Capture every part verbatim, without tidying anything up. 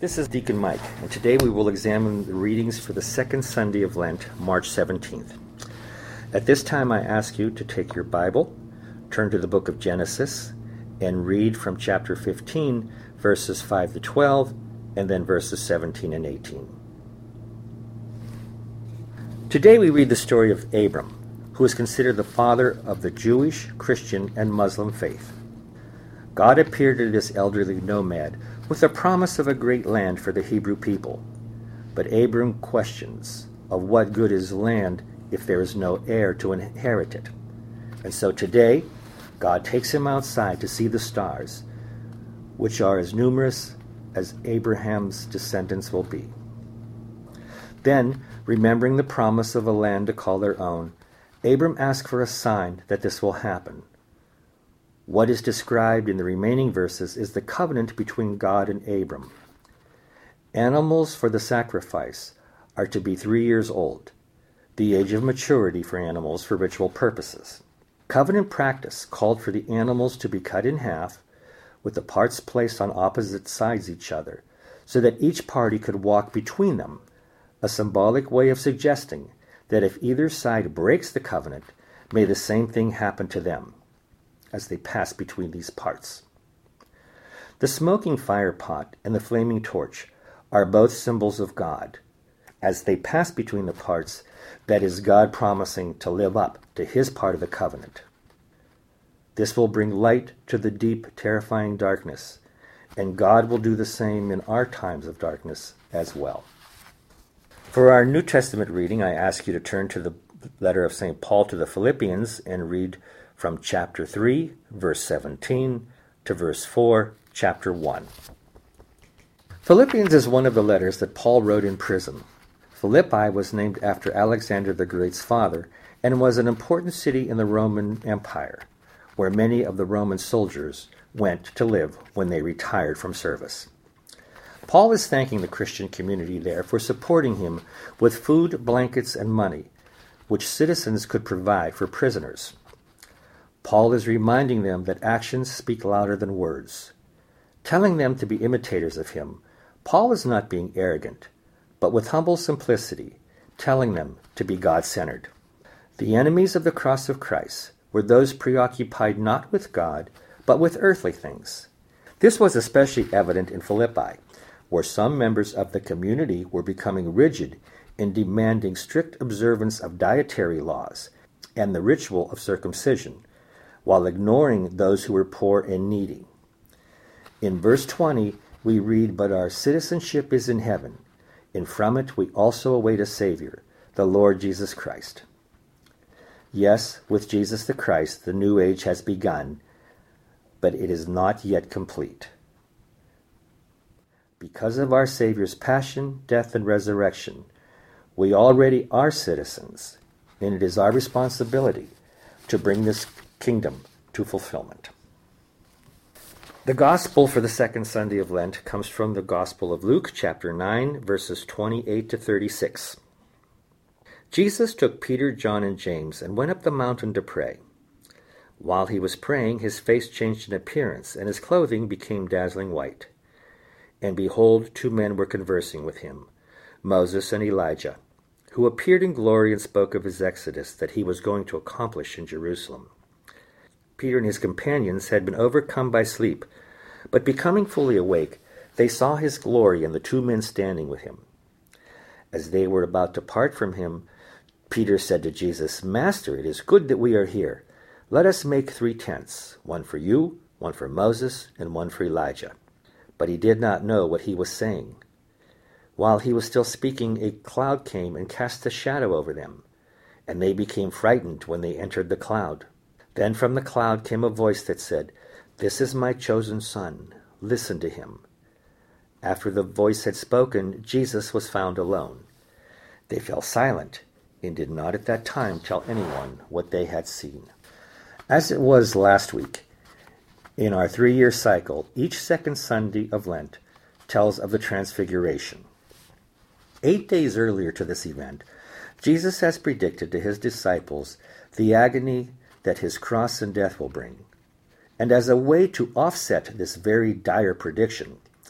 This is Deacon Mike, and today we will examine the readings for the second Sunday of Lent, March seventeenth. At this time, I ask you to take your Bible, turn to the book of Genesis, and read from chapter fifteen, verses five to twelve, and then verses seventeen and eighteen. Today we read the story of Abram, who is considered the father of the Jewish, Christian, and Muslim faith. God appeared to this elderly nomad with a promise of a great land for the Hebrew people. But Abram questions, of what good is land if there is no heir to inherit it? And so today, God takes him outside to see the stars, which are as numerous as Abraham's descendants will be. Then, remembering the promise of a land to call their own, Abram asks for a sign that this will happen. What is described in the remaining verses is the covenant between God and Abram. Animals for the sacrifice are to be three years old, the age of maturity for animals for ritual purposes. Covenant practice called for the animals to be cut in half, with the parts placed on opposite sides of each other, so that each party could walk between them, a symbolic way of suggesting that if either side breaks the covenant, may the same thing happen to them as they pass between these parts. The smoking fire pot and the flaming torch are both symbols of God. As they pass between the parts, that is God promising to live up to his part of the covenant. This will bring light to the deep, terrifying darkness, and God will do the same in our times of darkness as well. For our New Testament reading, I ask you to turn to the letter of Saint Paul to the Philippians and read from chapter three, verse seventeen, to verse four, chapter one. Philippians is one of the letters that Paul wrote in prison. Philippi was named after Alexander the Great's father and was an important city in the Roman Empire, where many of the Roman soldiers went to live when they retired from service. Paul is thanking the Christian community there for supporting him with food, blankets, and money, which citizens could provide for prisoners. Paul is reminding them that actions speak louder than words. Telling them to be imitators of him, Paul is not being arrogant, but with humble simplicity, telling them to be God-centered. The enemies of the cross of Christ were those preoccupied not with God, but with earthly things. This was especially evident in Philippi, where some members of the community were becoming rigid in demanding strict observance of dietary laws and the ritual of circumcision, while ignoring those who were poor and needy. In verse twenty, we read, "But our citizenship is in heaven, and from it we also await a Savior, the Lord Jesus Christ." Yes, with Jesus the Christ, the new age has begun, but it is not yet complete. Because of our Savior's passion, death, and resurrection, we already are citizens, and it is our responsibility to bring this kingdom to fulfillment. The gospel for the second Sunday of Lent comes from the Gospel of Luke, chapter nine, verses twenty-eight to thirty-six. Jesus took Peter, John, and James and went up the mountain to pray. While he was praying, his face changed in appearance, and his clothing became dazzling white. And behold, two men were conversing with him, Moses and Elijah, who appeared in glory and spoke of his exodus that he was going to accomplish in Jerusalem. Peter and his companions had been overcome by sleep, but becoming fully awake, they saw his glory and the two men standing with him. As they were about to part from him, Peter said to Jesus, "Master, it is good that we are here. Let us make three tents, one for you, one for Moses, and one for Elijah." But he did not know what he was saying. While he was still speaking, a cloud came and cast a shadow over them, and they became frightened when they entered the cloud. Then from the cloud came a voice that said, "This is my chosen son. Listen to him." After the voice had spoken, Jesus was found alone. They fell silent and did not at that time tell anyone what they had seen. As it was last week, in our three-year cycle, each second Sunday of Lent tells of the Transfiguration. Eight days earlier to this event, Jesus has predicted to his disciples the agony that his cross and death will bring. And as a way to offset this very dire prediction,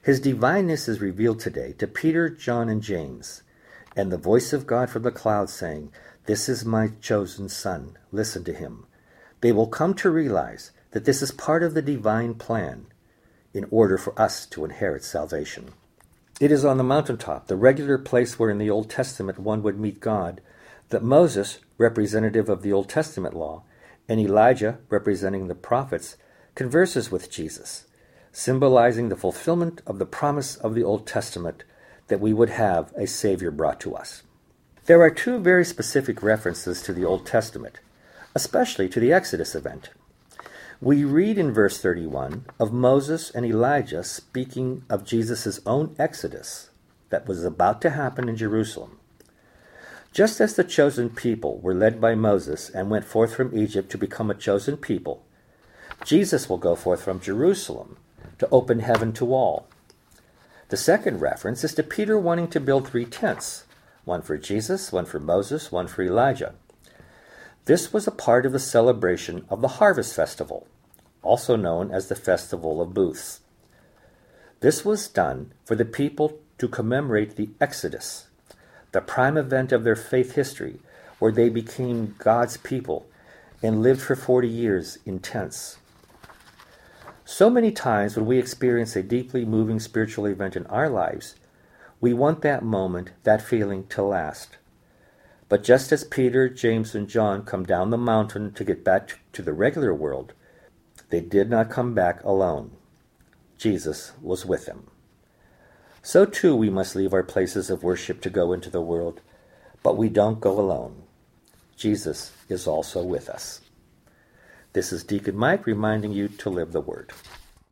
His divineness is revealed today to Peter, John, and James, and the voice of God from the clouds saying, "This is my chosen Son, listen to him." They will come to realize that this is part of the divine plan in order for us to inherit salvation. It is on the mountaintop, the regular place where in the Old Testament one would meet God, that Moses, representative of the Old Testament law, and Elijah, representing the prophets, converses with Jesus, symbolizing the fulfillment of the promise of the Old Testament that we would have a Savior brought to us. There are two very specific references to the Old Testament, especially to the Exodus event. We read in verse thirty-one of Moses and Elijah speaking of Jesus' own exodus that was about to happen in Jerusalem. Just as the chosen people were led by Moses and went forth from Egypt to become a chosen people, Jesus will go forth from Jerusalem to open heaven to all. The second reference is to Peter wanting to build three tents, one for Jesus, one for Moses, one for Elijah. This was a part of the celebration of the Harvest Festival, also known as the Festival of Booths. This was done for the people to commemorate the Exodus, the prime event of their faith history, where they became God's people and lived for forty years in tents. So many times when we experience a deeply moving spiritual event in our lives, we want that moment, that feeling to last. But just as Peter, James, and John come down the mountain to get back to the regular world, they did not come back alone. Jesus was with them. So too we must leave our places of worship to go into the world, but we don't go alone. Jesus is also with us. This is Deacon Mike reminding you to live the Word.